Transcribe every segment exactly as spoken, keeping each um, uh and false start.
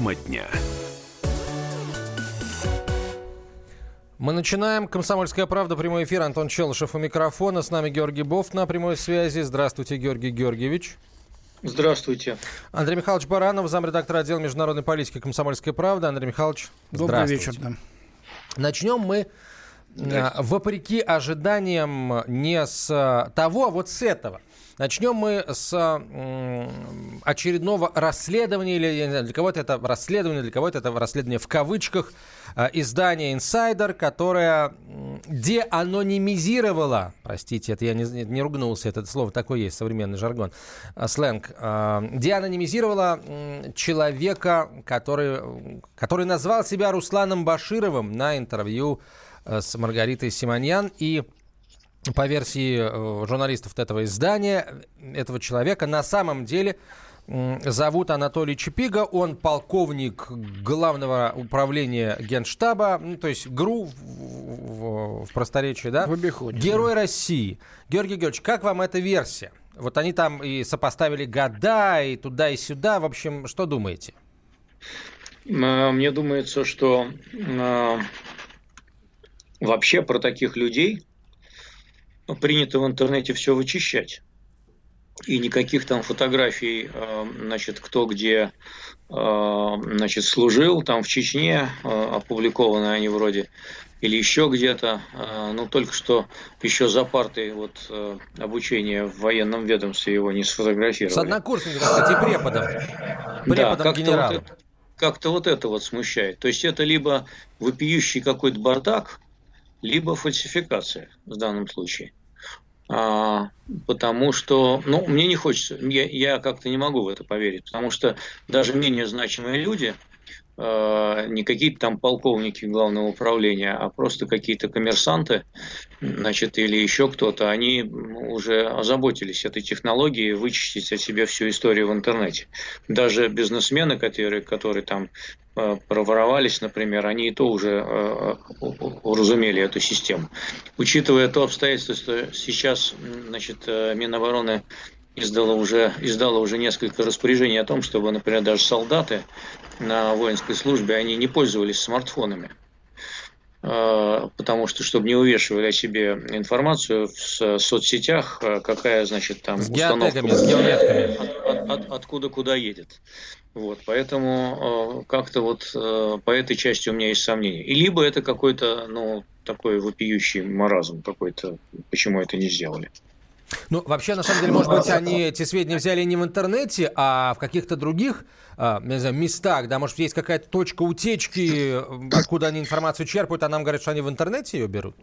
Тема дня. Мы начинаем. «Комсомольская правда», прямой эфир. Антон Челышев у микрофона. С нами Георгий Бофт на прямой связи. Здравствуйте, Георгий Георгиевич. Здравствуйте. Андрей Михайлович Баранов, замредактора отдела международной политики «Комсомольской правды». Андрей Михайлович, добрый здравствуйте. вечер. Да. Начнем мы, вопреки ожиданиям, не с того, а вот с этого. Начнем мы с м, очередного расследования, или я не знаю, для кого-то это расследование, для кого-то это расследование в кавычках, э, издания «Инсайдер», которое м, деанонимизировало, простите, это я не, не ругнулся, это слово такое есть, современный жаргон, э, сленг, э, деанонимизировало м, человека, который, который назвал себя Русланом Башировым на интервью э, с Маргаритой Симоньян. И по версии э, журналистов этого издания, этого человека на самом деле э, зовут Анатолий Чапига. Он полковник Главного управления Генштаба, ну, то есть ГРУ в, в, в просторечии, да? В обиходе. Герой России. Георгий Георгиевич, как вам эта версия? Вот они там и сопоставили года, и туда, и сюда. В общем, что думаете? Мне думается, что э, вообще про таких людей принято в интернете все вычищать. И никаких там фотографий, значит, кто где, значит, служил, там в Чечне, опубликованы они вроде, или еще где-то, ну, только что еще за партой вот обучения в военном ведомстве его не сфотографировали. С однокурсником, кстати, преподом. Преподом да, генерала. Вот это, как-то вот это вот смущает. То есть это либо вопиющий какой-то бардак, либо фальсификация в данном случае. А, потому что, ну, мне не хочется, я, я как-то не могу в это поверить, потому что даже менее значимые люди, э, не какие-то там полковники главного управления, а просто какие-то коммерсанты, значит, или еще кто-то, они уже озаботились этой технологией вычистить от себя всю историю в интернете. Даже бизнесмены, которые, которые там проворовались, например, они и то уже э, уразумели эту систему. Учитывая то обстоятельство, что сейчас, значит, Минобороны издало уже, издало уже несколько распоряжений о том, чтобы, например, даже солдаты на воинской службе, они не пользовались смартфонами, э, потому что, чтобы не увешивали о себе информацию в соцсетях, какая, значит, там с установка, геотегами, с геометками. От, от, откуда куда едет. Вот, поэтому э, как-то вот э, по этой части у меня есть сомнения. И либо это какой-то, ну, такой вопиющий маразм какой-то, почему это не сделали. Ну, вообще, на самом деле, может быть, они эти сведения взяли не в интернете, а в каких-то других, э, не знаю, местах, да, может, есть какая-то точка утечки, откуда они информацию черпают, а нам говорят, что они в интернете ее берут?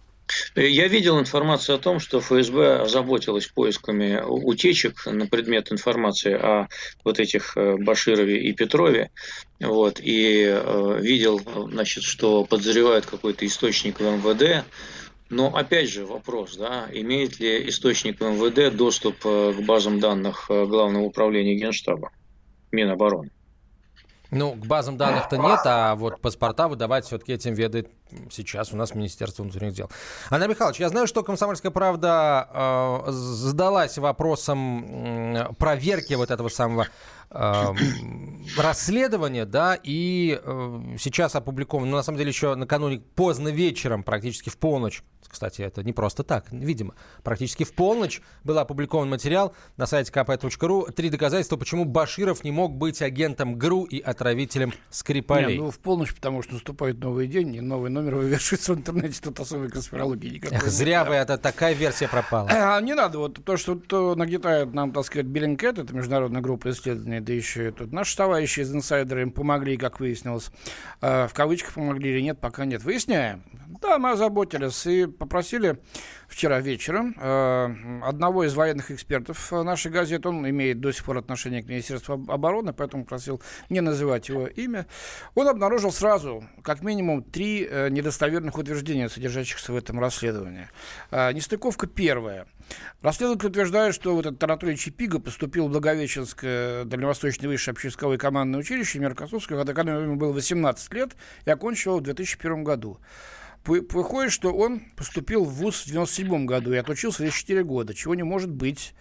Я видел информацию о том, что эф эс бэ озаботилась поисками утечек на предмет информации о вот этих Баширове и Петрове. Вот, и э, видел, значит, что подозревают какой-то источник в эм вэ дэ. Но опять же вопрос, да, имеет ли источник в эм вэ дэ доступ к базам данных Главного управления Генштаба, Минобороны? Ну, к базам данных-то нет, а вот паспорта выдавать все-таки этим ведает сейчас у нас Министерство внутренних дел. Андрей Михайлович, я знаю, что «Комсомольская правда» э, задалась вопросом э, проверки вот этого самого э, расследования, да, и э, сейчас опубликовано, ну, на самом деле, еще накануне поздно вечером, практически в полночь, кстати, это не просто так, видимо, практически в полночь был опубликован материал на сайте ка пэ точка ру «Три доказательства, почему Баширов не мог быть агентом ГРУ и отравителем Скрипалей». Не, ну, в полночь, потому что наступает новый день, и новый номер вывешивается в интернете, тут особой конспирологии никакой. Эх, зря вы, это такая версия пропала. А, не надо, вот то, что то нагнетает нам, так сказать, Bellingcat, это международная группа исследований, да еще и тут наши товарищи из «Инсайдера» им помогли, как выяснилось. В кавычках помогли или нет, пока нет. Выясняем. Да, мы озаботились и попросили вчера вечером э, одного из военных экспертов нашей газеты, он имеет до сих пор отношение к Министерству обороны, поэтому просил не называть его имя. Он обнаружил сразу как минимум три э, недостоверных утверждения, содержащихся в этом расследовании. Э, нестыковка первая. Расследователь утверждает, что вот этот Анатолий Чапига поступил в Благовещенское дальневосточное высшее общевойсковое командное училище имени Рокоссовского, когда ему было восемнадцать лет, и окончил его в две тысячи первом году. Выходит, что он поступил в вуз в девяносто седьмом году и отучился лишь четыре года, чего не может быть.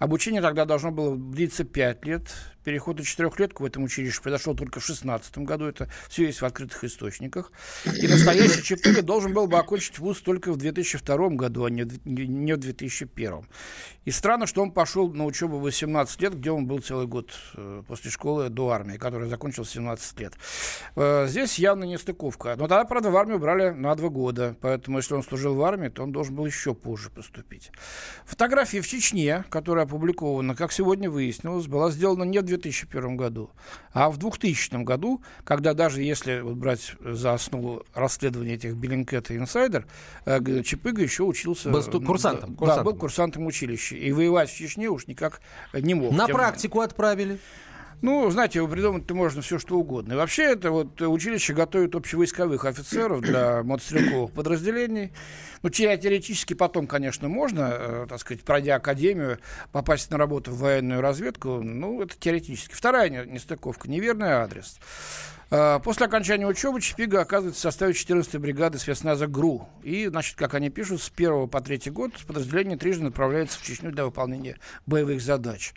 Обучение тогда должно было длиться пять лет. Переход на четырехлетку в этом училище произошел только в шестнадцатом году. Это все есть в открытых источниках. И настоящий Чапыга должен был бы окончить вуз только в две тысячи втором году, а не в две тысячи первом. И странно, что он пошел на учебу в восемнадцать лет, где он был целый год после школы до армии, которая закончилась в семнадцать лет. Здесь явно нестыковка. Но тогда, правда, в армию брали на два года. Поэтому, если он служил в армии, то он должен был еще позже поступить. Фотография в Чечне, которая опубликована, как сегодня выяснилось, была сделана не в две тысячи первом году, а в двухтысячном году, когда даже если вот брать за основу расследования этих Bellingcat и Insider, Чапыга еще учился... Был курсантом. Да, курсантом. был курсантом училища. И воевать в Чечне уж никак не мог. На Тем... практику отправили. Ну, знаете, придумать-то можно все, что угодно. И вообще, это вот училище готовит общевойсковых офицеров для мотострелковых подразделений. Ну, теоретически потом, конечно, можно, э, так сказать, пройдя академию, попасть на работу в военную разведку. Ну, это теоретически. Вторая нестыковка, неверный адрес. После окончания учебы Чапыга оказывается в составе четырнадцатой бригады спецназа ГРУ. И, значит, как они пишут, с первого по третий год подразделение трижды направляется в Чечню для выполнения боевых задач.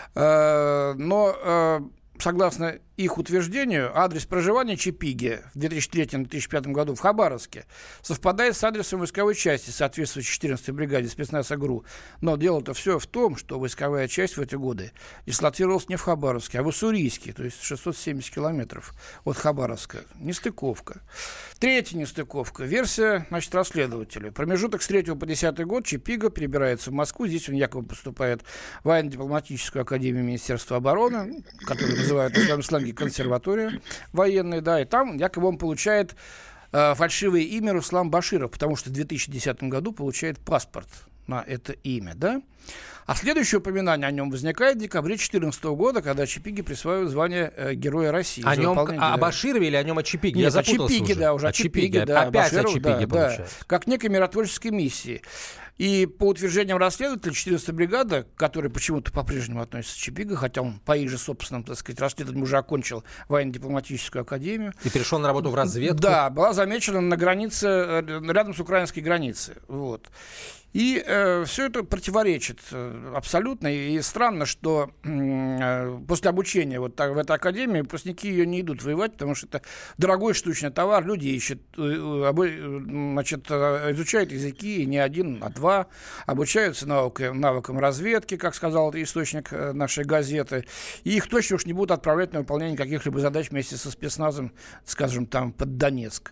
Но, согласно их утверждению, адрес проживания Чапыги в две тысячи третьем — две тысячи пятом году в Хабаровске совпадает с адресом войсковой части, соответствующей четырнадцатой бригаде спецназа ГРУ. Но дело-то все в том, что войсковая часть в эти годы дислоцировалась не в Хабаровске, а в Уссурийске, то есть шестьсот семьдесят километров от Хабаровска. Нестыковка. Третья нестыковка. Версия, значит, расследователей. Промежуток с третьего по десятый год Чапыга перебирается в Москву. Здесь он якобы поступает в военно-дипломатическую академию Министерства обороны, которую называют на своем сленге консерватория военная, да, и там якобы он получает э, фальшивое имя Руслан Баширов, потому что в две тысячи десятом году получает паспорт на это имя, да. А следующее упоминание о нем возникает в декабре две тысячи четырнадцатого года, когда Чапыге присваивают звание э, Героя России. О нем, а, о Баширове или о нем о Чапыге? Нет, о Чапыге, да, уже о Чапыге, да. Опять Баширов, о Чапыге, да, получается. Да, как некой миротворческой миссии. И по утверждениям расследователя, четырнадцатая бригада, которая почему-то по-прежнему относится к Чапыге, хотя он по их же собственным, так сказать, расследованиям уже окончил военно-дипломатическую академию. И перешел на работу в разведку. Да, была замечена на границе, рядом с украинской границей. Вот. И э, все это противоречит э, абсолютно. И странно, что э, после обучения вот так, в этой академии выпускники ее не идут воевать, потому что это дорогой штучный товар. Люди ищут, э, обо, значит, э, изучают языки не один, а два, обучаются навыкам, навыкам разведки, как сказал источник э, нашей газеты. И их точно уж не будут отправлять на выполнение каких-либо задач вместе со спецназом, скажем, там, под Донецк.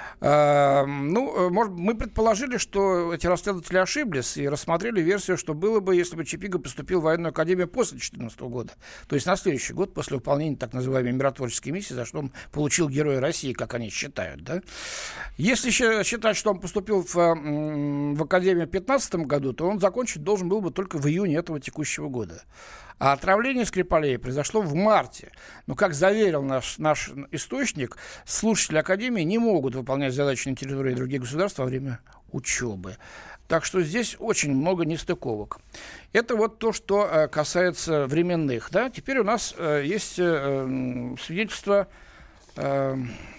Uh, ну, может, мы предположили, что эти расследователи ошиблись и рассмотрели версию, что было бы, если бы Чапыга поступил в военную академию после две тысячи четырнадцатого года, то есть на следующий год после выполнения так называемой миротворческой миссии, за что он получил Героя России, как они считают, да? Если считать, что он поступил в, в академию в две тысячи пятнадцатом году, то он закончить должен был бы только в июне этого текущего года. А отравление Скрипалея произошло в марте. Но, как заверил наш, наш источник, слушатели Академии не могут выполнять задачи на территории других государств во время учебы. Так что здесь очень много нестыковок. Это вот то, что э, касается временных. Да? Теперь у нас э, есть э, свидетельство э,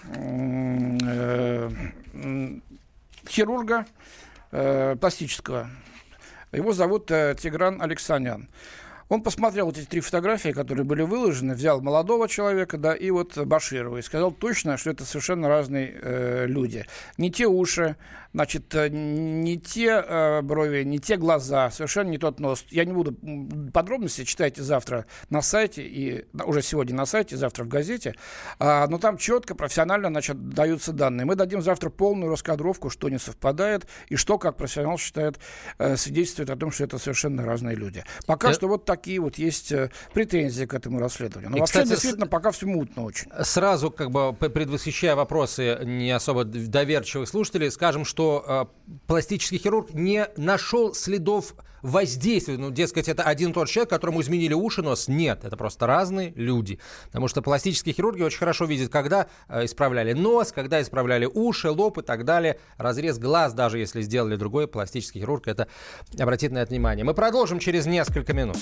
э, э, хирурга э, пластического. Его зовут э, Тигран Алексанян. Он посмотрел вот эти три фотографии, которые были выложены, взял молодого человека, да, и вот Баширова, и сказал точно, что это совершенно разные э, люди. Не те уши, значит, не те э, брови, не те глаза, совершенно не тот нос. Я не буду подробности, читайте завтра на сайте, и уже сегодня на сайте, завтра в газете, а, но там четко, профессионально, значит, даются данные. Мы дадим завтра полную раскадровку, что не совпадает, и что, как профессионал считает, э, свидетельствует о том, что это совершенно разные люди. Пока э... что вот так. Такие вот есть претензии к этому расследованию. Но и, вообще, кстати, действительно, с... пока все мутно очень. Сразу, как бы предвосхищая вопросы не особо доверчивых слушателей, скажем, что э, пластический хирург не нашел следов воздействия. Ну, дескать, это один и тот же человек, которому изменили уши, нос. Нет, это просто разные люди. Потому что пластические хирурги очень хорошо видят, когда э, исправляли нос, когда исправляли уши, лоб и так далее. Разрез глаз, даже если сделали другой пластический хирург, это обратит на это внимание. Мы продолжим через несколько минут.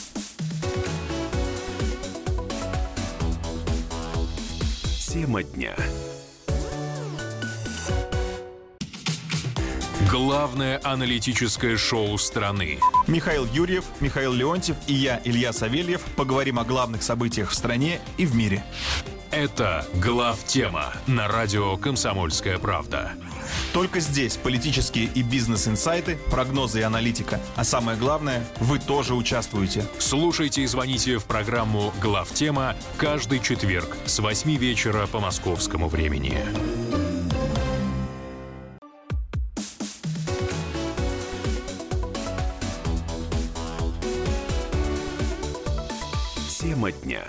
Тема дня. Главное аналитическое шоу страны. Михаил Юрьев, Михаил Леонтьев и я, Илья Савельев, поговорим о главных событиях в стране и в мире. Это «Главтема» на радио «Комсомольская правда». Только здесь политические и бизнес-инсайты, прогнозы и аналитика. А самое главное, вы тоже участвуете. Слушайте и звоните в программу «Главтема» каждый четверг с восьми вечера по московскому времени. Тема дня.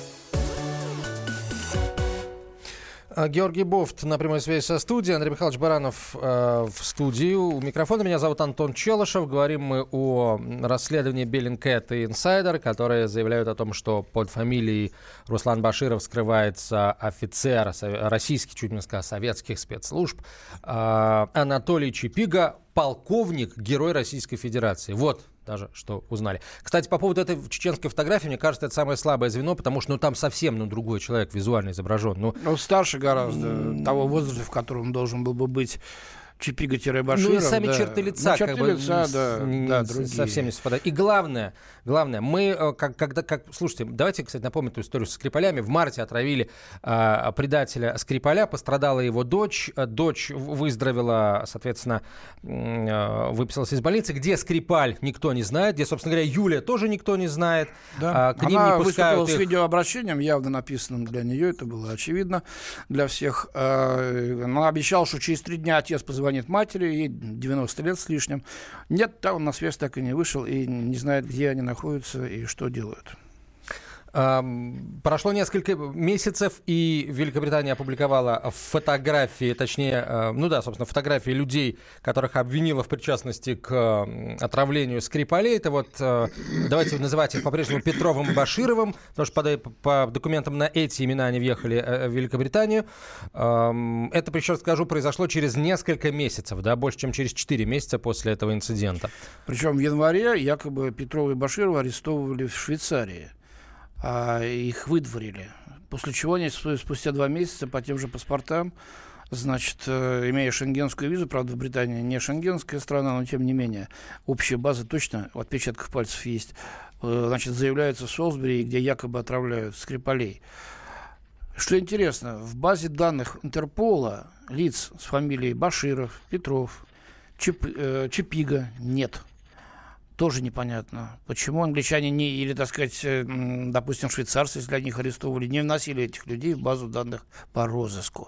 Георгий Бофт на прямой связи со студией. Андрей Михайлович Баранов э, в студии. У микрофона меня зовут Антон Челышев. Говорим мы о расследовании Bellingcat и Insider, которые заявляют о том, что под фамилией Руслан Баширов скрывается офицер российских, чуть не сказал, советских спецслужб э, Анатолий Чапига, полковник, герой Российской Федерации. Вот даже что узнали. Кстати, по поводу этой чеченской фотографии, мне кажется, это самое слабое звено, потому что ну, там совсем ну, другой человек визуально изображен. Ну, ну старше гораздо, м- того возраста, в котором он должен был бы быть Чапига-Баширов. Ну и сами да. черты лица, ну, черты как бы, лица, с, да, не, да, совсем не совпадают. И главное, главное, мы, как, когда, как, слушайте, давайте, кстати, напомним эту историю со Скрипалями. В марте отравили а, предателя Скрипаля, пострадала его дочь. Дочь выздоровела, соответственно, выписалась из больницы. Где Скрипаль, никто не знает. Где, собственно говоря, Юлия тоже никто не знает. Да. А, к ним Она не пускают выступила их... с видеообращением, явно написанным для нее, это было очевидно для всех. Она обещала, что через три дня отец позвонит матери, ей девяносто лет с лишним. Нет, да, он на связь так и не вышел и не знает, где они находятся и что делают. Прошло несколько месяцев, и Великобритания опубликовала фотографии, точнее, ну да, собственно, фотографии людей, которых обвинила в причастности к отравлению Скрипалей. Это вот, давайте называть их по-прежнему Петровым и Башировым, потому что по, по документам на эти имена они въехали в Великобританию. Это, причем скажу, произошло через несколько месяцев, да, больше, чем через четыре месяца после этого инцидента. Причем в январе якобы Петрова и Баширова арестовывали в Швейцарии. А их выдворили. После чего они спустя два месяца по тем же паспортам, значит, имея шенгенскую визу, правда, в Британии не шенгенская страна, но тем не менее, общая база точно, отпечатков пальцев есть, значит, заявляются в Солсбери, где якобы отравляют Скрипалей. Что интересно, в базе данных Интерпола лиц с фамилией Баширов, Петров, Чип, э, Чапига нет. Тоже непонятно, почему англичане не, или, так сказать, допустим, швейцарцы, если они их арестовывали, не вносили этих людей в базу данных по розыску.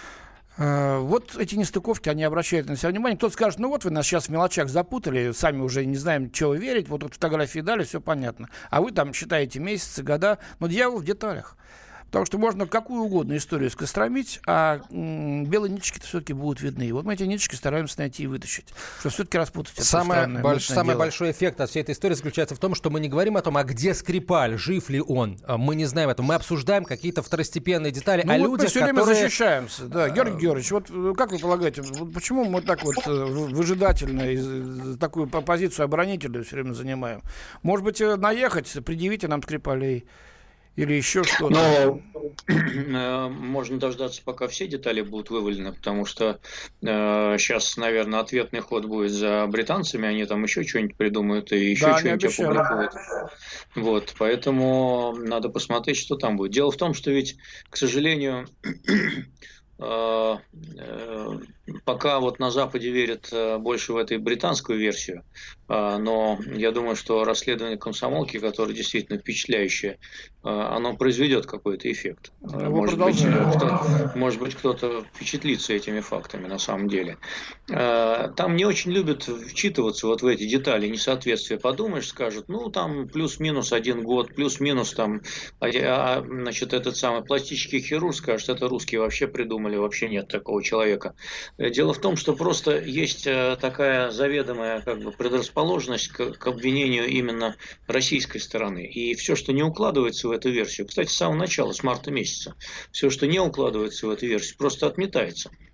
Вот эти нестыковки, они обращают на себя внимание. Кто-то скажет, ну вот вы нас сейчас в мелочах запутали, сами уже не знаем, чего верить, вот, вот фотографии дали, все понятно. А вы там считаете месяцы, года, но дьявол в деталях. Потому что можно какую угодно историю скостромить, а м- белые ниточки-то все-таки будут видны. И вот мы эти ниточки стараемся найти и вытащить, чтобы все-таки распутать это странное, больш, Самый дело. большой эффект от всей этой истории заключается в том, что мы не говорим о том, а где Скрипаль, жив ли он. Мы не знаем этого. Мы обсуждаем какие-то второстепенные детали ну о вот людях, мы все которые... время защищаемся. Да, Георгий Георгиевич, вот как вы полагаете, вот почему мы так вот выжидательно такую позицию оборонительную все время занимаем? Может быть, наехать, предъявите нам Скрипалей? Или еще что-то? Но можно дождаться, пока все детали будут вывалены, потому что э, сейчас, наверное, ответный ход будет за британцами, они там еще что-нибудь придумают и еще да, что-нибудь опубликуют. Вот, поэтому надо посмотреть, что там будет. Дело в том, что ведь, к сожалению, э, э, пока вот на Западе верят больше в эту британскую версию, но я думаю, что расследование комсомолки, которое действительно впечатляющее, оно произведет какой-то эффект. Может быть, кто, может быть, кто-то впечатлится этими фактами на самом деле. Там не очень любят вчитываться вот в эти детали несоответствия. Подумаешь, скажут, ну там плюс-минус один год, плюс-минус там, а, значит, этот самый пластический хирург скажет, это русские вообще придумали, вообще нет такого человека. Дело в том, что просто есть такая заведомая как бы предрасположенность к, к обвинению именно российской стороны. И все, что не укладывается в эту версию, кстати, с самого начала, с марта месяца, все, что не укладывается в эту версию, просто отметается.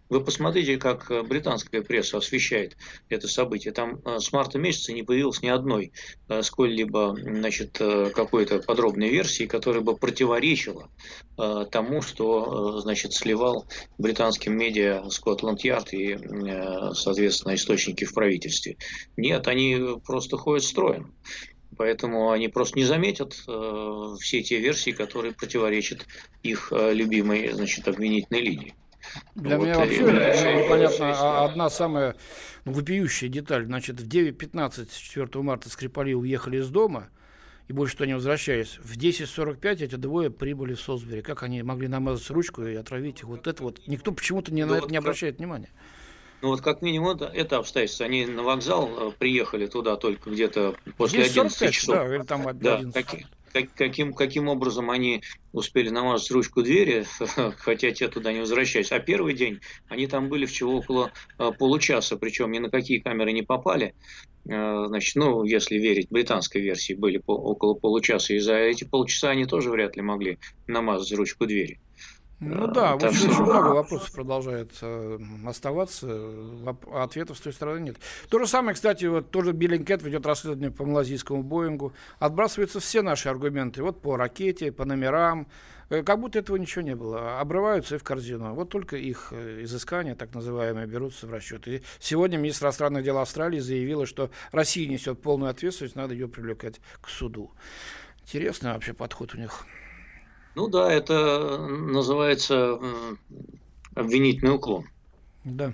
Вы посмотрите, как британская пресса освещает это событие. Там с марта месяца не появилось ни одной сколь-либо, значит, какой-то подробной версии, которая бы противоречила тому, что, значит, сливал британским медиа Скотланд-Ярд и, соответственно, источники в правительстве. Нет, они просто ходят строем. Поэтому они просто не заметят э, все те версии, которые противоречат их э, любимой, значит, обвинительной линии. Для вот, меня вообще и, непонятно, одна самая вопиющая деталь. Значит, в девять пятнадцать четвёртого марта Скрипали уехали из дома и больше что не возвращались. В десять сорок пять эти двое прибыли в Солсбери. Как они могли намазать ручку и отравить их? Вот это вот никто почему-то не, ну, на это вот не обращает как... внимания. Ну вот как минимум это, это обстоятельство. Они на вокзал приехали туда только где-то после одиннадцати часов. Да, или там да, каким, как, каким, каким образом они успели намазать ручку двери, хотя те туда не возвращались. А первый день они там были всего около получаса, причем ни на какие камеры не попали. Значит, ну, если верить британской версии, были по, около получаса. И за эти полчаса они тоже вряд ли могли намазать ручку двери. Ну да, вот очень что... много вопросов продолжает э, оставаться, а ответов с той стороны нет. То же самое, кстати, вот тоже Bellingcat ведет расследование по малазийскому Боингу. Отбрасываются все наши аргументы, вот по ракете, по номерам, э, как будто этого ничего не было. Обрываются и в корзину. Вот только их э, изыскания, так называемые, берутся в расчет. И сегодня министр иностранных дел Австралии заявила, что Россия несет полную ответственность, надо ее привлекать к суду. Интересный вообще подход у них. Ну да, это называется обвинительный уклон. Да.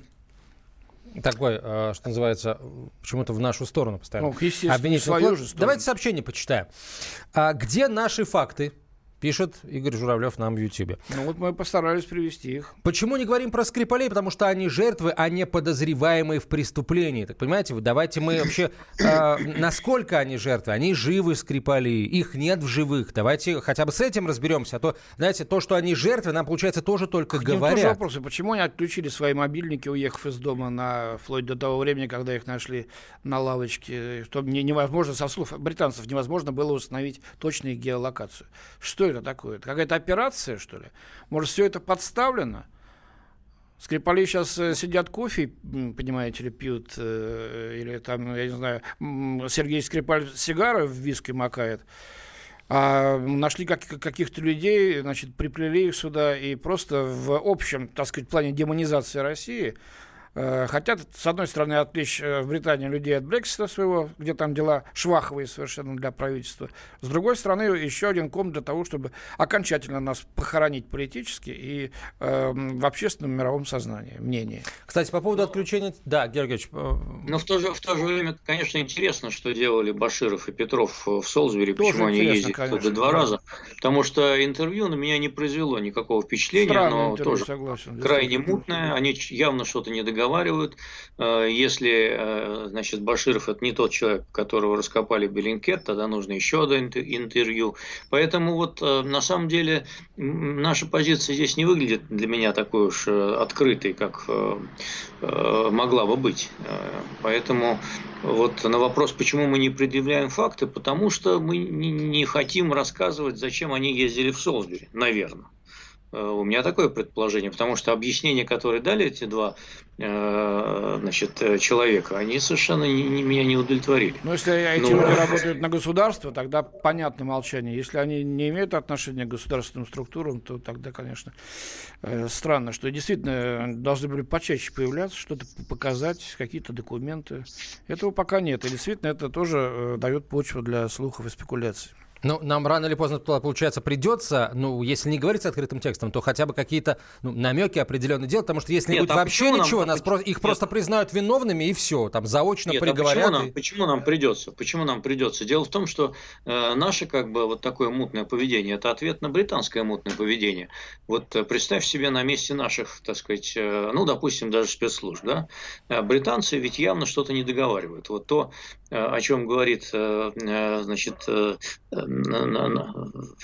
Такой, что называется, почему-то в нашу сторону постоянно. Ну, обвинительный уклон. Давайте сообщение почитаем. А где наши факты? Пишет Игорь Журавлев нам в Ютьюбе. Ну вот мы постарались привести их. Почему не говорим про Скрипалей? Потому что они жертвы, а не подозреваемые в преступлении. Так понимаете, давайте мы вообще... Э, насколько они жертвы? Они живы, Скрипали, их нет в живых. Давайте хотя бы с этим разберемся. А то, знаете, то, что они жертвы, нам, получается, тоже только Хотим говорят. Тоже вопросы. Почему они отключили свои мобильники, уехав из дома на, вплоть до того времени, когда их нашли на лавочке? Чтобы невозможно, со слов британцев, невозможно было установить точную геолокацию. Что это такое? Это какая-то операция, что ли? Может, все это подставлено? Скрипали сейчас э, сидят кофе, понимаете ли, пьют, э, или там, я не знаю, Сергей Скрипаль сигары в виски макает. А нашли как, каких-то людей, значит, приплели их сюда и просто в общем, так сказать, плане демонизации России хотят, с одной стороны, отвлечь в Британии людей от Брексита своего, где там дела шваховые совершенно для правительства. С другой стороны, еще один ком для того, чтобы окончательно нас похоронить политически и э, в общественном мировом сознании, мнении. Кстати, по поводу отключения... Да, Георгий Георгиевич. Но в то же, в то же время, конечно, интересно, что делали Баширов и Петров в Солсбери, тоже почему они ездили конечно, туда два да. раза. Потому что интервью на меня не произвело никакого впечатления, Странное но тоже согласен, крайне мутное. Они явно что-то не договаривают. Если, значит, Баширов это не тот человек, которого раскопали Bellingcat, тогда нужно еще одно интервью. Поэтому вот на самом деле наша позиция здесь не выглядит для меня такой уж открытой, как могла бы быть. Поэтому вот на вопрос, почему мы не предъявляем факты, потому что мы не хотим рассказывать, зачем они ездили в Солсбери, наверное. У меня такое предположение, потому что объяснения, которые дали эти два значит, человека, они совершенно не, не, меня не удовлетворили. Но если эти ну, люди работают на государство, тогда понятно молчание. Если они не имеют отношения к государственным структурам, то тогда, конечно, странно, что действительно должны были почаще появляться, что-то показать, какие-то документы. Этого пока нет. И действительно это тоже дает почву для слухов и спекуляций. Ну, нам рано или поздно, получается, придется, ну, если не говорить открытым текстом, то хотя бы какие-то ну, намеки определенно делать, потому что если не будет а вообще ничего, нам... нас про... их Нет. просто признают виновными и все, там заочно Нет, приговорят. А почему, и... нам, почему нам придется? Почему нам придется? Дело в том, что э, наше как бы вот такое мутное поведение, это ответ на британское мутное поведение. Вот э, представь себе на месте наших, так сказать, э, ну, допустим, даже спецслужб, да, э, британцы ведь явно что-то не договаривают. Вот то, э, о чем говорит, э, э, значит, э, На, на,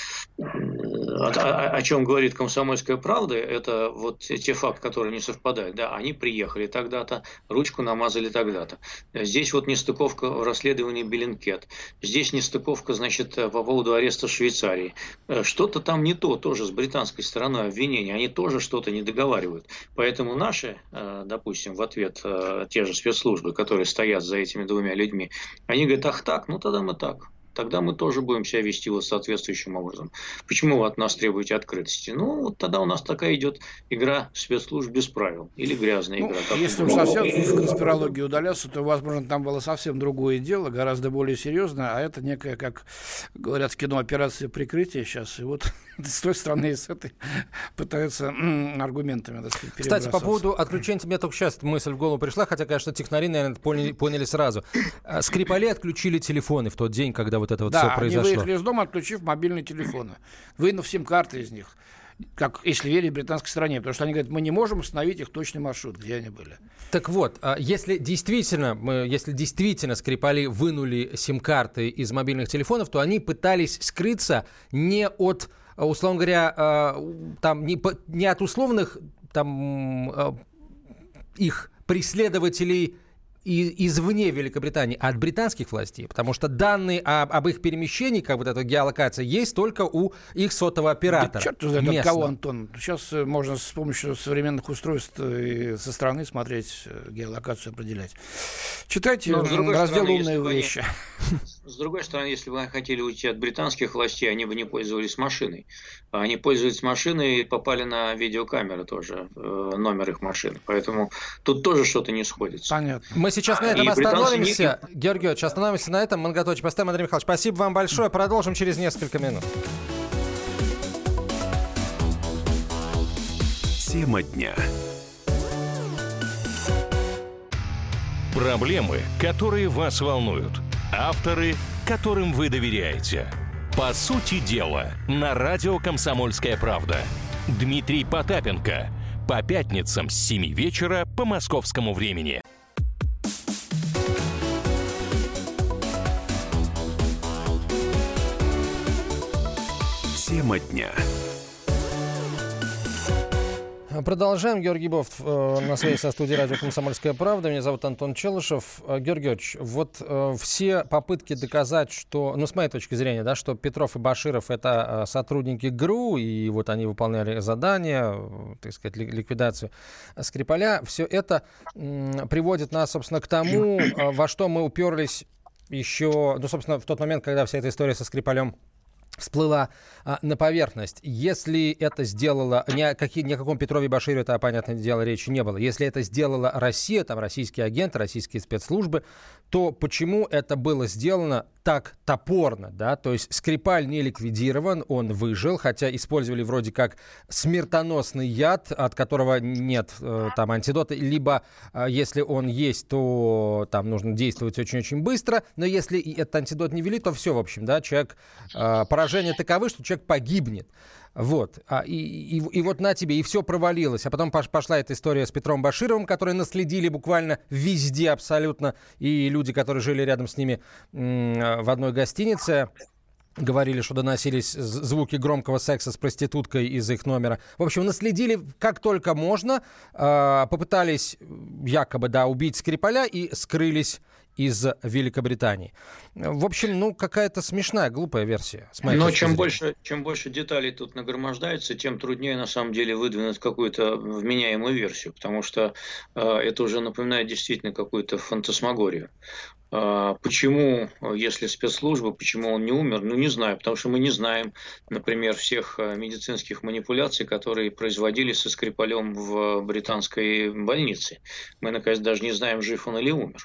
о, о, о чем говорит «Комсомольская правда», это вот те факты, которые не совпадают. Да, они приехали тогда-то, ручку намазали тогда-то. Здесь вот нестыковка в расследовании Bellingcat. Здесь нестыковка, значит, по поводу ареста в Швейцарии. Что-то там не то тоже с британской стороной обвинения. Они тоже что-то не договаривают. Поэтому наши, допустим, в ответ те же спецслужбы, которые стоят за этими двумя людьми, они говорят: ах так, ну тогда мы так. Тогда мы тоже будем себя вести вот соответствующим образом. Почему вы от нас требуете открытости? Ну, вот тогда у нас такая идет игра спецслужб без правил. Или грязная ну, игра. Если уж совсем в конспирологию удаляться, то, возможно, там было совсем другое дело, гораздо более серьезное, а это некая, как говорят в кино, операция прикрытия сейчас. И вот с той стороны и с этой пытаются м- аргументами, так сказать, Кстати, по поводу отключения, мне только сейчас мысль в голову пришла, хотя, конечно, технари, наверное, поняли, поняли сразу. Скрипали отключили телефоны в тот день, когда вот это вот да, все произошло. Да, они выехали из дома, отключив мобильные телефоны, вынув сим-карты из них, как, если верить британской стороне, потому что они говорят, мы не можем установить их точный маршрут, где они были. Так вот, если действительно, мы, если действительно Скрипали вынули сим-карты из мобильных телефонов, то они пытались скрыться не от, условно говоря, там, не, не от условных там, их преследователей И, извне Великобритании, а от британских властей, потому что данные об, об их перемещении, как вот эта геолокация, есть только у их сотового оператора. Да черт знает от кого, Антон. Сейчас можно с помощью современных устройств и со стороны смотреть, геолокацию определять. Читайте раздел «Умные вещи». С другой стороны, если бы они хотели уйти от британских властей, они бы не пользовались машиной. Они пользовались машиной и попали на видеокамеры тоже, номер их машины. Поэтому тут тоже что-то не сходится. Понятно. Мы сейчас на этом и остановимся. Не... Георгий Георгиевич, остановимся на этом. Многоточие поставим. Андрей Михайлович, спасибо вам большое. Продолжим через несколько минут. Тема дня. Проблемы, которые вас волнуют. Авторы, которым вы доверяете. По сути дела, на радио «Комсомольская правда». Дмитрий Потапенко. По пятницам с семи вечера по московскому времени. Тема дня. Продолжаем. Георгий Бов э, на связи со студией радио «Комсомольская правда». Меня зовут Антон Челышев. Э, Георгий Георгиевич, вот э, все попытки доказать, что, ну, с моей точки зрения, да, что Петров и Баширов — это э, сотрудники ГРУ, и вот они выполняли задания, э, так сказать, ли, ликвидацию Скрипаля, все это э, приводит нас, собственно, к тому, э, во что мы уперлись еще, ну, собственно, в тот момент, когда вся эта история со Скрипалем всплыла а, на поверхность. Если это сделала... Ни о, какие, ни о каком Петрове и Башире, это, понятное дело, речи не было. Если это сделала Россия, там, российские агенты, российские спецслужбы, то почему это было сделано так топорно, да? То есть Скрипаль не ликвидирован, он выжил, хотя использовали вроде как смертоносный яд, от которого нет э, там антидота, либо э, если он есть, то там нужно действовать очень-очень быстро, но если этот антидот не ввели, то все, в общем, да, человек... Э, поражения таковы, что человек погибнет. Вот. А, и, и, и вот на тебе, и все провалилось. А потом пошла эта история с Петром Башировым, которые наследили буквально везде абсолютно. И люди, которые жили рядом с ними м- в одной гостинице, говорили, что доносились звуки громкого секса с проституткой из их номера. В общем, наследили как только можно, э, попытались якобы, да, убить Скрипаля и скрылись из Великобритании. В общем, ну, какая-то смешная, глупая версия. Но чем больше, чем больше деталей тут нагромождается, тем труднее, на самом деле, выдвинуть какую-то вменяемую версию, потому что э, это уже напоминает действительно какую-то фантасмагорию. Э, почему, если спецслужбы, почему он не умер? Ну, не знаю, потому что мы не знаем, например, всех медицинских манипуляций, которые производились со Скрипалем в британской больнице. Мы, наконец, даже не знаем, жив он или умер.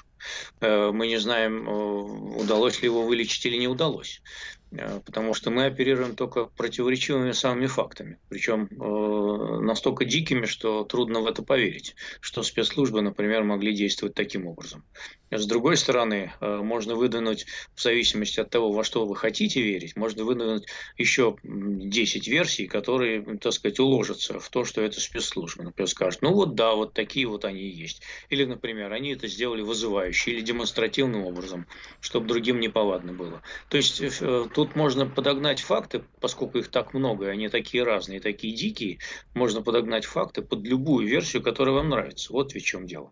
Мы не знаем, удалось ли его вылечить или не удалось. Потому что мы оперируем только противоречивыми самыми фактами. Причем э, настолько дикими, что трудно в это поверить, что спецслужбы, например, могли действовать таким образом. С другой стороны, э, можно выдвинуть, в зависимости от того, во что вы хотите верить, можно выдвинуть еще десять версий, которые, так сказать, уложатся в то, что это спецслужбы. Например, скажут, ну вот да, вот такие вот они и есть. Или, например, они это сделали вызывающе. вызывающе или демонстративным образом, чтобы другим неповадно было. То есть тут можно подогнать факты, поскольку их так много, и они такие разные, такие дикие, можно подогнать факты под любую версию, которая вам нравится. Вот в чем дело.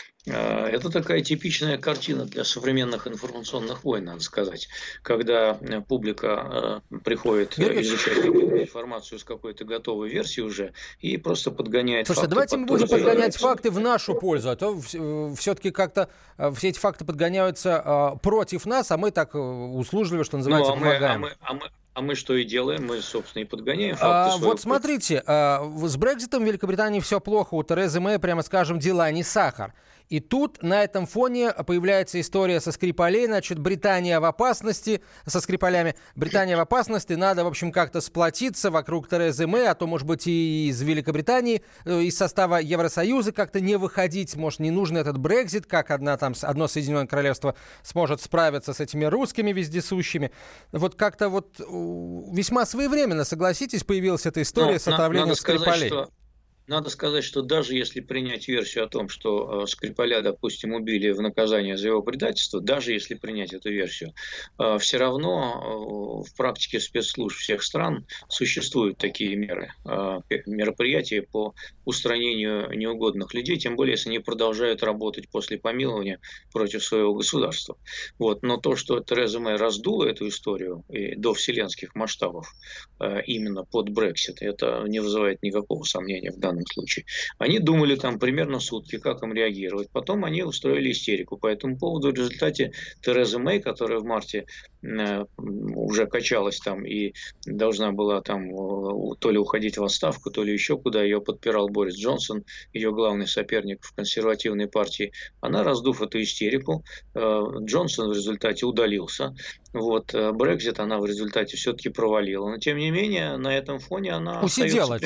Это такая типичная картина для современных информационных войн, надо сказать, когда публика приходит изучать информацию с какой-то готовой версии уже и просто подгоняет Слушайте, факты. Давайте мы будем подгонять факты в нашу пользу, а то все-таки как-то все эти факты подгоняются против нас, а мы так услужливо, что называется, ну, а помогаем. Мы, а, мы, а, мы, а мы что и делаем, мы, собственно, и подгоняем факты. А, вот смотрите, а, с Брекситом в Великобритании все плохо, у Терезы Мэй, прямо скажем, дела не сахар. И тут на этом фоне появляется история со Скрипалей, значит, Британия в опасности, со Скрипалями, Британия в опасности, надо, в общем, как-то сплотиться вокруг Терезы Мэй, а то, может быть, и из Великобритании, из состава Евросоюза как-то не выходить, может, не нужен этот Брексит, как одна, там, одно Соединенное Королевство сможет справиться с этими русскими вездесущими. Вот как-то вот весьма своевременно, согласитесь, появилась эта история Но, с отравлением Скрипалей. Сказать, что... Надо сказать, что даже если принять версию о том, что э, Скрипаля, допустим, убили в наказание за его предательство, даже если принять эту версию, э, все равно э, в практике спецслужб всех стран существуют такие меры, э, мероприятия по устранению неугодных людей, тем более, если они продолжают работать после помилования против своего государства. Вот. Но то, что Тереза Мэй раздула эту историю и до вселенских масштабов э, именно под Брексит, это не вызывает никакого сомнения в данном случае. Они думали там примерно сутки, как им реагировать. Потом они устроили истерику по этому поводу. В результате Тереза Мэй, которая в марте э, уже качалась там и должна была там э, то ли уходить в отставку, то ли еще куда, ее подпирал Борис Джонсон, ее главный соперник в консервативной партии, она, раздув эту истерику, э, Джонсон в результате удалился. Вот, Брексит она в результате все-таки провалила. Но, тем не менее, на этом фоне она... Усидела.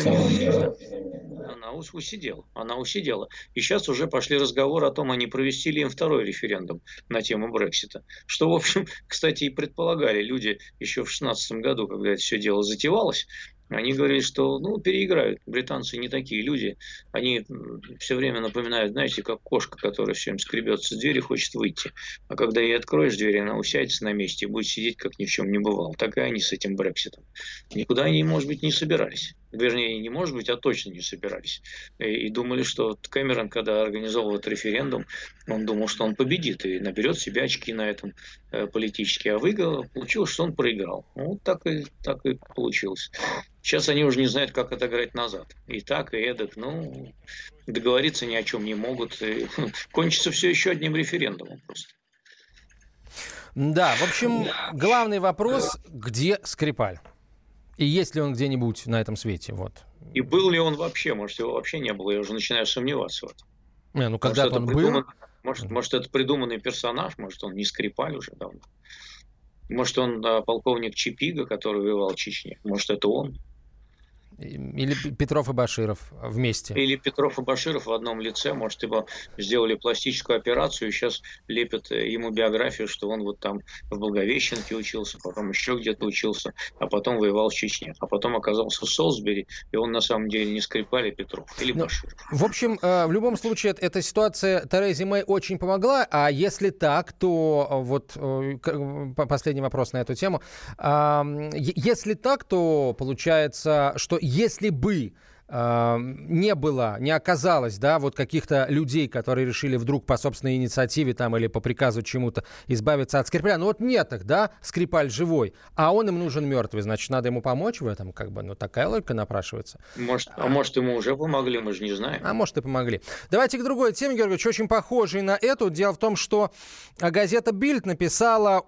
Она усидела. Она усидела. И сейчас уже пошли разговоры о том, а не провести ли им второй референдум на тему Брексита. Что, в общем, кстати, и предполагали люди еще в шестнадцатом году, когда это все дело затевалось. Они говорили, что ну, переиграют. Британцы не такие люди. Они все время напоминают, знаете, как кошка, которая все время скребется с двери, хочет выйти. А когда ей откроешь дверь, она усядется на месте и будет сидеть, как ни в чем не бывало. Так и они с этим Брекситом. Никуда они, может быть, не собирались. Вернее, не может быть, а точно не собирались. И, и думали, что Кэмерон, когда организовал этот референдум, он думал, что он победит и наберет себе очки на этом э, политически. А выиграл, получилось, что он проиграл. Ну, вот так и, так и получилось. Сейчас они уже не знают, как отыграть назад. И так, и эдак. Ну, договориться ни о чем не могут. И, кончится все еще одним референдумом просто. Да, в общем, главный вопрос, где Скрипаль? И есть ли он где-нибудь на этом свете? Вот. И был ли он вообще? Может, его вообще не было? Я уже начинаю сомневаться в этом. Не, ну, когда-то он придуман... был. Может, может, это придуманный персонаж, может, он не Скрипаль уже давно. Может, он да, полковник Чипига, который воевал в Чечне. Может, это он. Или Петров и Баширов вместе. Или Петров и Баширов в одном лице. Может, его сделали пластическую операцию, и сейчас лепят ему биографию, что он вот там в Благовещенке учился, потом еще где-то учился, а потом воевал в Чечне. А потом оказался в Солсбери, и он на самом деле не Скрипаль, а Петров или ну, Баширов. В общем, в любом случае, эта ситуация Терезе Мэй очень помогла. А если так, то вот последний вопрос на эту тему. Если так, то получается, что если бы э, не было, не оказалось, да, вот каких-то людей, которые решили вдруг по собственной инициативе там или по приказу чему-то избавиться от Скрипаля, ну вот нет их, да, Скрипаль живой, а он им нужен мертвый, значит, надо ему помочь в этом, как бы, ну такая логика напрашивается. Может, а, а может, ему уже помогли, мы же не знаем. А может, и помогли. Давайте к другой теме, Георгиевич, очень похожей на эту. Дело в том, что газета «Бильд» написала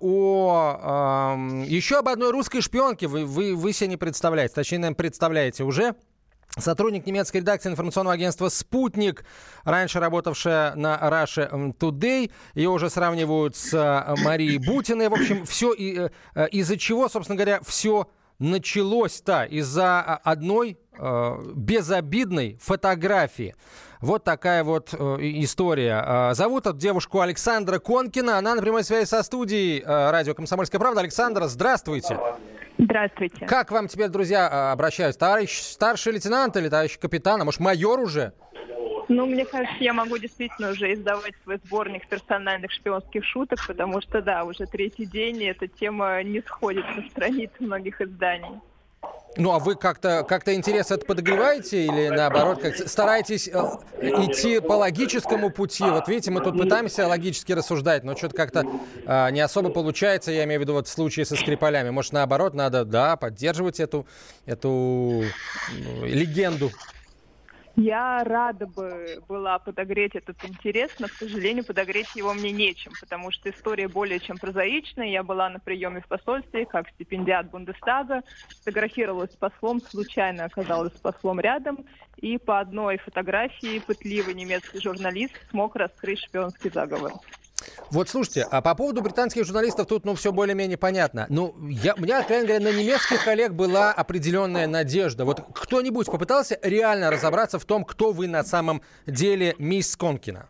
о э, еще об одной русской шпионке. Вы, вы, вы себе не представляете, точнее, наверное, представляете уже. Сотрудник немецкой редакции информационного агентства «Спутник», раньше работавшая на Russia Today, ее уже сравнивают с Марией Бутиной. В общем, все, из-за чего, собственно говоря, все началось-то, из-за одной безобидной фотографии. Вот такая вот э, история. Зовут эту девушку Александра Конкина. Она на прямой связи со студией э, радио «Комсомольская правда». Александра, здравствуйте. Здравствуйте. Как вам теперь, друзья, обращаются? Товарищ старший лейтенант или товарищ капитан, а может майор уже? Ну, мне кажется, я могу действительно уже издавать свой сборник персональных шпионских шуток, потому что, да, уже третий день, и эта тема не сходит со страниц многих изданий. Ну, а вы как-то, как-то интерес это подогреваете или, наоборот, как стараетесь э, идти по логическому пути? Вот видите, мы тут пытаемся логически рассуждать, но что-то как-то э, не особо получается, я имею в виду вот в случае со Скрипалями. Может, наоборот, надо, да, поддерживать эту, эту э, легенду? Я рада бы была подогреть этот интерес, но, к сожалению, подогреть его мне нечем, потому что история более чем прозаичная. Я была на приеме в посольстве как стипендиат Бундестага, фотографировалась с послом, случайно оказалась с послом рядом, и по одной фотографии пытливый немецкий журналист смог раскрыть шпионский заговор. Вот слушайте, а по поводу британских журналистов тут, ну, все более-менее понятно. Ну, я, у меня, откровенно говоря, на немецких коллег была определенная надежда. Вот кто-нибудь попытался реально разобраться в том, кто вы на самом деле, мисс Конкина?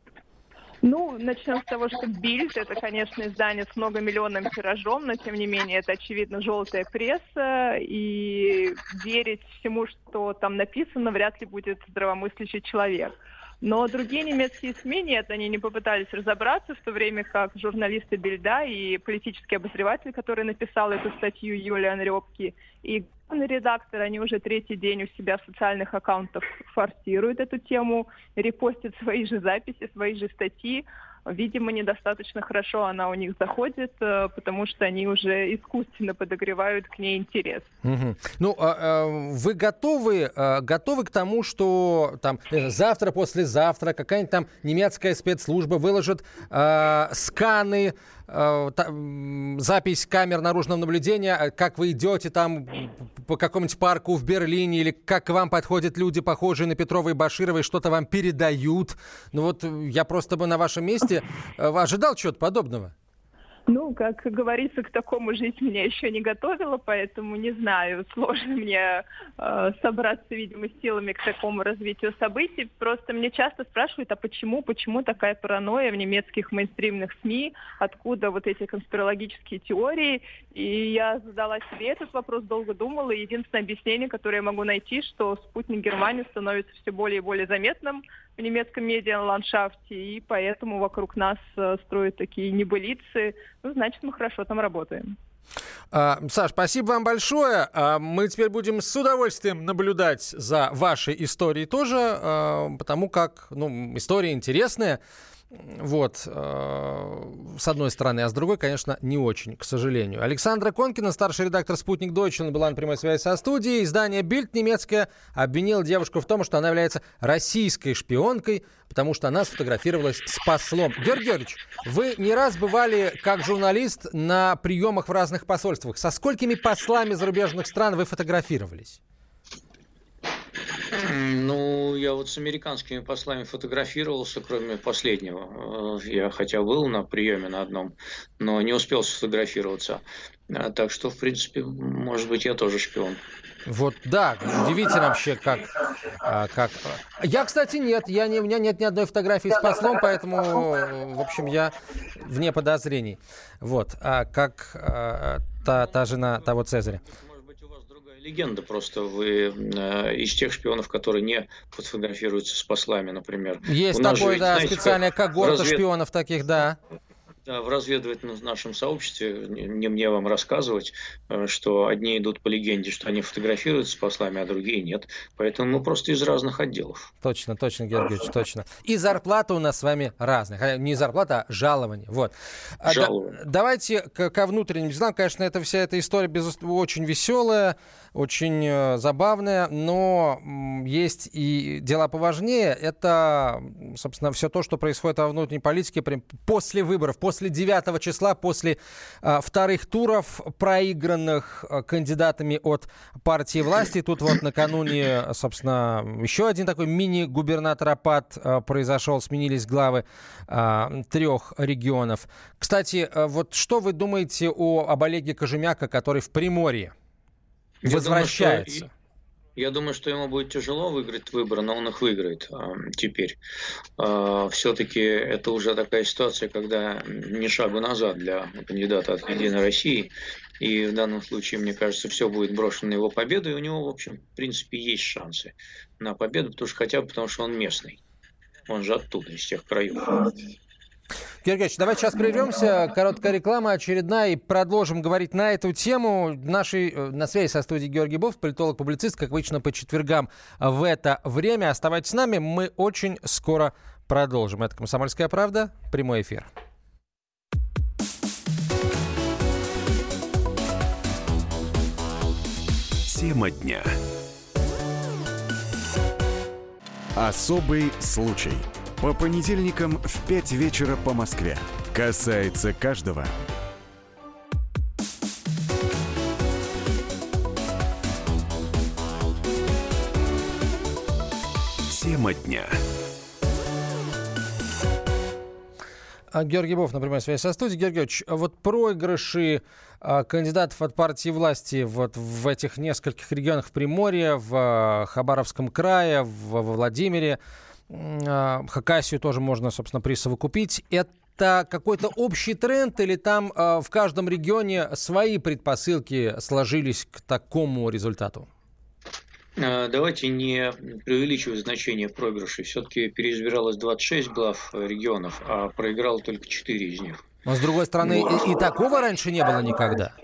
Ну, начнем с того, что Бильд — это, конечно, издание с многомиллионным тиражом, но, тем не менее, это, очевидно, желтая пресса, и верить всему, что там написано, вряд ли будет здравомыслящий человек. Но другие немецкие СМИ нет, они не попытались разобраться, в то время как журналисты Бильда и политический обозреватель, который написал эту статью, Юлиан Рёбке, и главный редактор, они уже третий день у себя в социальных аккаунтах форсируют эту тему, репостят свои же записи, свои же статьи. Видимо, недостаточно хорошо она у них заходит, потому что они уже искусственно подогревают к ней интерес. Угу. Ну, а, а вы готовы, а, готовы к тому, что там завтра, послезавтра какая-нибудь там немецкая спецслужба выложит а, сканы, а, та, запись камер наружного наблюдения, как вы идете там по какому-нибудь парку в Берлине, или как к вам подходят люди, похожие на Петрова и Баширова, и что-то вам передают? Ну вот я просто бы на вашем месте ожидал чего-то подобного. Ну, как говорится, к такому жизнь меня еще не готовила, поэтому не знаю, сложно мне э, собраться, видимо, силами к такому развитию событий. Просто мне часто спрашивают, а почему, почему такая паранойя в немецких мейнстримных СМИ, откуда вот эти конспирологические теории. И я задала себе этот вопрос, долго думала, и единственное объяснение, которое я могу найти, что спутник Германии становится все более и более заметным в немецком медиа-ландшафте, и поэтому вокруг нас э, строят такие небылицы. Ну, значит, мы хорошо там работаем. А, Саш, спасибо вам большое. А, мы теперь будем с удовольствием наблюдать за вашей историей тоже, а, потому как, ну, история интересная. Вот, с одной стороны, а с другой, конечно, не очень, к сожалению. Александра Конкина, старший редактор «Спутник Дойчланд», была на прямой связи со студией. Издание «Бильд» немецкое обвинило девушку в том, что она является российской шпионкой, потому что она сфотографировалась с послом. Георгий Георгиевич, вы не раз бывали как журналист на приемах в разных посольствах. Со сколькими послами зарубежных стран вы фотографировались? Ну, я вот с американскими послами фотографировался, кроме последнего. Я хотя был на приеме на одном, но не успел сфотографироваться. Так что, в принципе, может быть, я тоже шпион. Вот, да, удивительно вообще, как, как... Я, кстати, нет, я не, у меня нет ни одной фотографии с послом, поэтому, в общем, я вне подозрений. Вот, а как а, та, та жена того Цезаря. Легенда просто. Вы э, из тех шпионов, которые не фотографируются с послами, например. Есть такой, да, знаете, специальная когорта развед... шпионов таких, да. Да, в разведывательном нашем сообществе, не мне вам рассказывать, что одни идут по легенде, что они фотографируются с послами, а другие нет. Поэтому мы просто из разных отделов. Точно, точно, Георгий Георгиевич, точно. И зарплата у нас с вами разная. Не зарплата, а жалование. Вот. Жалование. Да, давайте к, ко внутренним делам. Конечно, эта вся эта история безусловно, очень веселая, очень э, забавная, но м, есть и дела поважнее. Это, собственно, все то, что происходит во внутренней политике после выборов, после После девятого числа, после а, вторых туров, проигранных а, кандидатами от партии власти. Тут вот накануне, собственно, еще один такой мини-губернаторопад а, произошел. Сменились главы а, трех регионов. Кстати, а, вот что вы думаете о, об Олеге Кожемяка, который в Приморье Я возвращается? Думаю, Я думаю, что ему будет тяжело выиграть выборы, но он их выиграет э, теперь. Э, все-таки это уже такая ситуация, когда ни шагу назад для кандидата от «Единой России». И в данном случае, мне кажется, все будет брошено на его победу. И у него, в общем, в принципе, есть шансы на победу, потому что хотя бы потому, что он местный. Он же оттуда, из тех краев. Георгий Ильич, давайте сейчас прервемся. Короткая реклама очередная и продолжим говорить на эту тему. Нашей, на связи со студией Георгий Бофт, политолог-публицист, как обычно, по четвергам в это время. Оставайтесь с нами, мы очень скоро продолжим. Это «Комсомольская правда», прямой эфир. Тема дня. Особый случай. По понедельникам в пять вечера по Москве. Касается каждого. Тема дня. Георгий Бофт на прямой связи со студией. Георгий Ильич, вот проигрыши а, кандидатов от партии власти вот в этих нескольких регионах в Приморье, в а, Хабаровском крае, в, во Владимире, а, Хакасию тоже можно, собственно, присовокупить. Это какой-то общий тренд или там а, в каждом регионе свои предпосылки сложились к такому результату? Давайте не преувеличивать значение проигрышей. Все-таки переизбиралось двадцать шесть глав регионов, а проиграло только четыре из них. Но, с другой стороны, вот. и, и такого раньше не было никогда.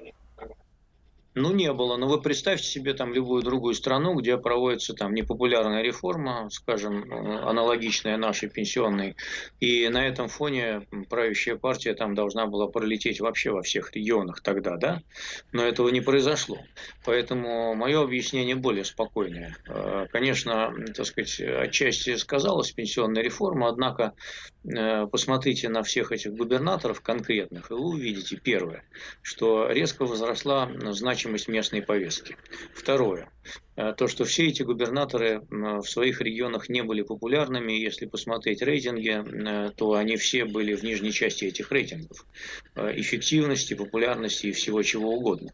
Ну, не было. Но вы представьте себе там любую другую страну, где проводится там непопулярная реформа, скажем, аналогичная нашей пенсионной. И на этом фоне правящая партия там должна была пролететь вообще во всех регионах тогда, да? Но этого не произошло. Поэтому мое объяснение более спокойное. Конечно, так сказать, отчасти сказалась пенсионная реформа, однако посмотрите на всех этих губернаторов конкретных, и вы увидите, первое, что резко возросла значимость местной повестки. Второе, то, что все эти губернаторы в своих регионах не были популярными. Если посмотреть рейтинги, то они все были в нижней части этих рейтингов. Эффективности, популярности и всего чего угодно.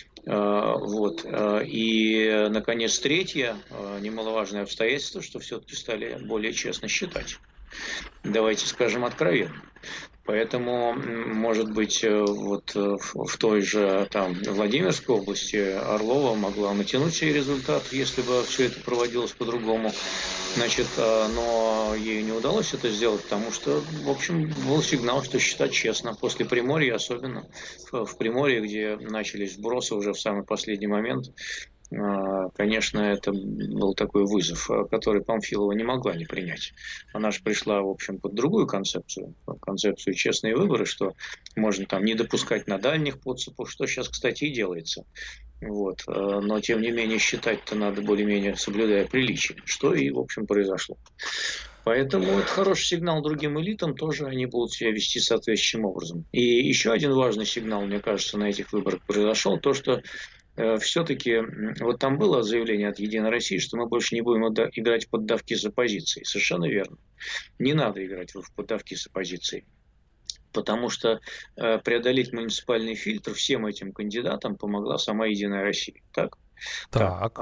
Вот. И, наконец, третье, немаловажное обстоятельство, что все-таки стали более честно считать. Давайте скажем откровенно. Поэтому, может быть, вот в той же там, Владимирской области Орлова могла натянуть себе результат, если бы все это проводилось по-другому. Значит, но ей не удалось это сделать, потому что, в общем, был сигнал, что считать честно. После Приморья, особенно в Приморье, где начались вбросы уже в самый последний момент, конечно, это был такой вызов, который Памфилова не могла не принять. Она же пришла, в общем, под другую концепцию, концепцию честные выборы, что можно там не допускать на дальних подступов, что сейчас, кстати, и делается. Вот. Но, тем не менее, считать-то надо более-менее соблюдая приличие, что и, в общем, произошло. Поэтому это хороший сигнал другим элитам, тоже они будут себя вести соответствующим образом. И еще один важный сигнал, мне кажется, на этих выборах произошел, то, что все-таки, вот там было заявление от «Единой России», что мы больше не будем играть в поддавки с оппозицией. Совершенно верно. Не надо играть в поддавки с оппозицией. Потому что преодолеть муниципальный фильтр всем этим кандидатам помогла сама «Единая Россия». Так? Так.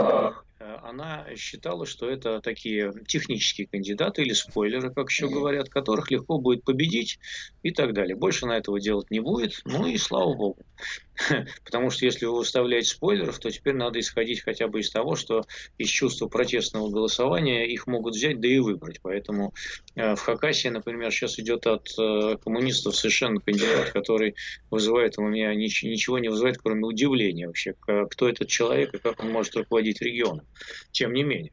Она считала, что это такие технические кандидаты или спойлеры, как еще говорят, которых легко будет победить и так далее. Больше на этого делать не будет, ну и слава богу. Потому что если вы выставляете спойлеров, то теперь надо исходить хотя бы из того, что из чувства протестного голосования их могут взять, да и выбрать. Поэтому в Хакасии, например, сейчас идет от коммунистов совершенно кандидат, который вызывает у меня ничего не вызывает, кроме удивления вообще, кто этот человек и как он может руководить регионом. Тем не менее.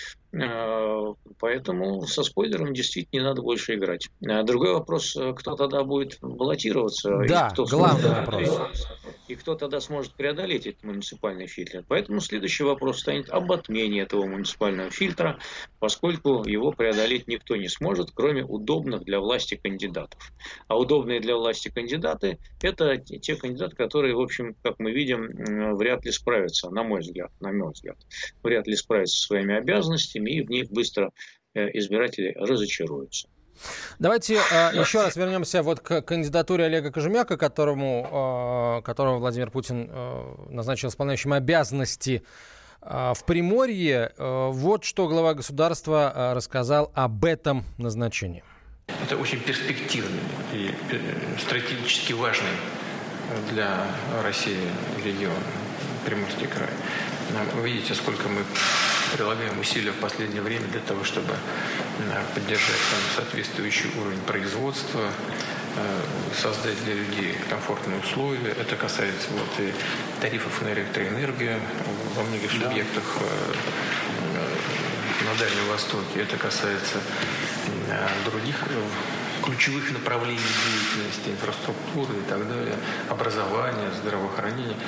Поэтому со спойлером действительно не надо больше играть. Другой вопрос, кто тогда будет баллотироваться. Да, и кто главный сможет, вопрос. И кто тогда сможет преодолеть этот муниципальный фильтр. Поэтому следующий вопрос станет об отмене этого муниципального фильтра, поскольку его преодолеть никто не сможет, кроме удобных для власти кандидатов. А удобные для власти кандидаты – это те кандидаты, которые, в общем, как мы видим, вряд ли справятся, на мой взгляд, на мой взгляд, вряд ли справятся со своими обязанностями, и в них быстро избиратели разочаруются. Давайте э, еще раз вернемся вот к кандидатуре Олега Кожемяка, которому, э, которого Владимир Путин э, назначил исполняющим обязанности э, в Приморье. Э, вот что глава государства э, рассказал об этом назначении. Это очень перспективный и стратегически важный для России регион, Приморский край. Вы видите, сколько мы прилагаем усилия в последнее время для того, чтобы поддержать там соответствующий уровень производства, создать для людей комфортные условия. Это касается вот и тарифов на электроэнергию во многих субъектах на Дальнем Востоке. Это касается других ключевых направлений деятельности, инфраструктуры и так далее, образования, здравоохранения.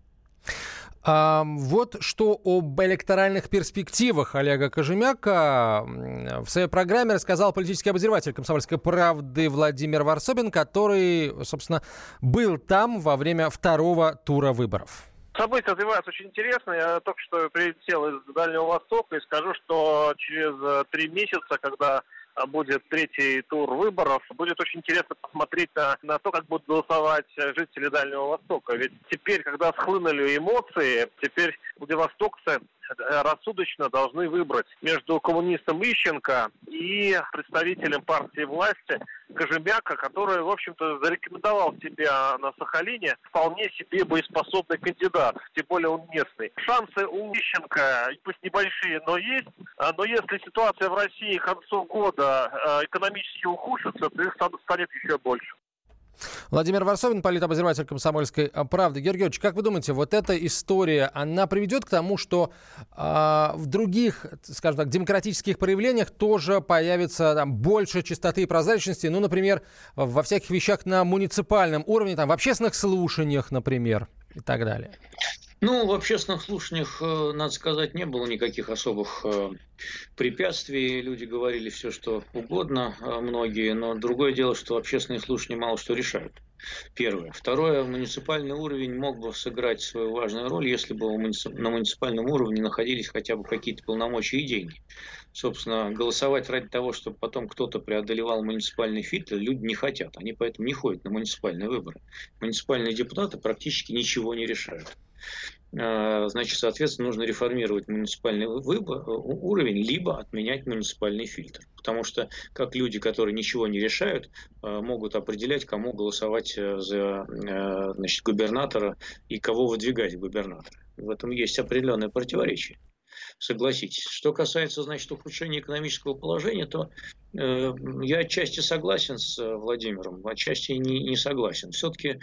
А вот что об электоральных перспективах Олега Кожемяка в своей программе рассказал политический обозреватель «Комсомольской правды» Владимир Варсобин, который, собственно, был там во время второго тура выборов. События развиваются очень интересно. Я только что прилетел из Дальнего Востока и скажу, что через три месяца, когда будет третий тур выборов, будет очень интересно посмотреть на, на то, как будут голосовать жители Дальнего Востока. Ведь теперь, когда схлынули эмоции, теперь владивостокцы рассудочно должны выбрать между коммунистом Ищенко и представителем партии власти Кожемяка, который, в общем-то, зарекомендовал себя на Сахалине вполне себе боеспособный кандидат, тем более он местный. Шансы у Ищенко, пусть небольшие, но есть. Но если ситуация в России к концу года экономически ухудшится, то их станет еще больше. Владимир Варсобин, политобозреватель «Комсомольской правды». Георгий Георгиевич, как вы думаете, вот эта история, она приведет к тому, что э, в других, скажем так, демократических проявлениях тоже появится там больше чистоты и прозрачности, ну, например, во всяких вещах на муниципальном уровне, там, в общественных слушаниях, например, и так далее? Ну, в общественных слушаниях, надо сказать, не было никаких особых препятствий. Люди говорили все, что угодно, многие. Но другое дело, что общественные слушания мало что решают. Первое. Второе. Муниципальный уровень мог бы сыграть свою важную роль, если бы на муниципальном уровне находились хотя бы какие-то полномочия и деньги. Собственно, голосовать ради того, чтобы потом кто-то преодолевал муниципальный фильтр, люди не хотят. Они поэтому не ходят на муниципальные выборы. Муниципальные депутаты практически ничего не решают. Значит, соответственно, нужно реформировать муниципальный выбор, уровень, либо отменять муниципальный фильтр. Потому что как люди, которые ничего не решают, могут определять, кому голосовать за, значит, губернатора и кого выдвигать в губернатора. В этом есть определенное противоречие. Согласитесь. Что касается, значит, ухудшения экономического положения, то э, я отчасти согласен с Владимиром, отчасти не, не согласен. Все-таки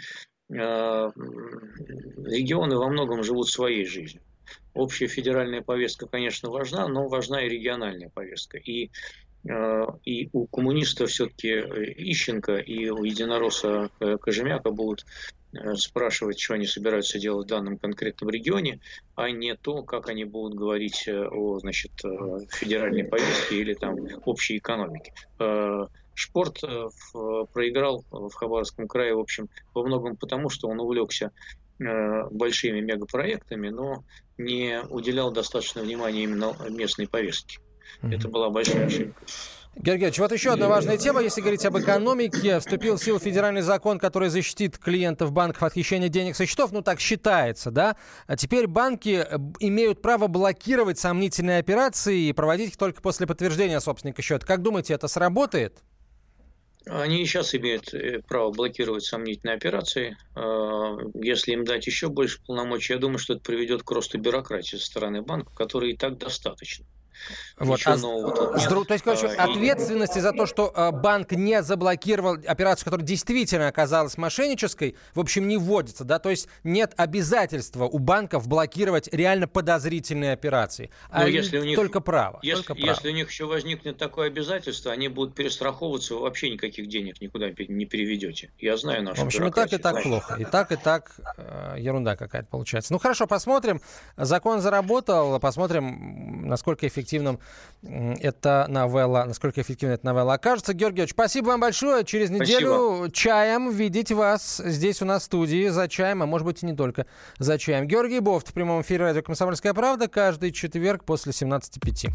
регионы во многом живут своей жизнью. Общая федеральная повестка, конечно, важна, но важна и региональная повестка. И, и у коммунистов все-таки Ищенко и у единоросса Кожемяка будут спрашивать, что они собираются делать в данном конкретном регионе, а не то, как они будут говорить о, значит, федеральной повестке или там общей экономике. Шпорт проиграл в Хабаровском крае, в общем, во многом потому, что он увлекся большими мегапроектами, но не уделял достаточно внимания именно местной повестке. Mm-hmm. Это была большая ошибка. Георгий Георгиевич, вот еще одна важная тема, если говорить об экономике. Вступил в силу федеральный закон, который защитит клиентов банков от хищения денег со счетов, ну так считается, да? А теперь банки имеют право блокировать сомнительные операции и проводить их только после подтверждения собственника счета. Как думаете, это сработает? Они и сейчас имеют право блокировать сомнительные операции. Если им дать еще больше полномочий, я думаю, что это приведет к росту бюрократии со стороны банков, которой и так достаточно. Вот. А, то есть, короче, а, ответственности и... за то, что а, банк не заблокировал операцию, которая действительно оказалась мошеннической, в общем, не вводится, да, то есть нет обязательства у банков блокировать реально подозрительные операции, а если у них, только право. Если, только право. Если у них еще возникнет такое обязательство, они будут перестраховываться, вы вообще никаких денег никуда не переведете. Я знаю нашу бюрократию. В общем, и так, и так плохо. И так, и так э, ерунда какая-то получается. Ну, хорошо, посмотрим. Закон заработал, посмотрим, насколько эффективно эта новелла, насколько эффективна эта новелла окажется. Георгий Георгиевич, спасибо вам большое. Через неделю спасибо. Чаем видеть вас здесь у нас в студии за чаем, а может быть и не только за чаем. Георгий Бофт в прямом эфире радио «Комсомольская правда» каждый четверг после семнадцати пяти.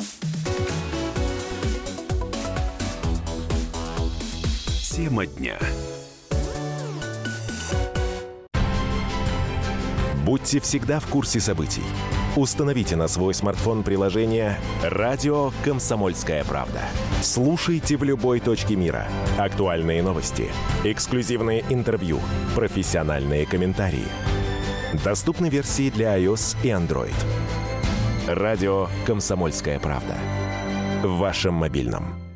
Тема дня. Будьте всегда в курсе событий. Установите на свой смартфон приложение «Радио Комсомольская правда». Слушайте в любой точке мира. Актуальные новости, эксклюзивные интервью, профессиональные комментарии. Доступны версии для iOS и Android. Радио «Комсомольская правда». В вашем мобильном.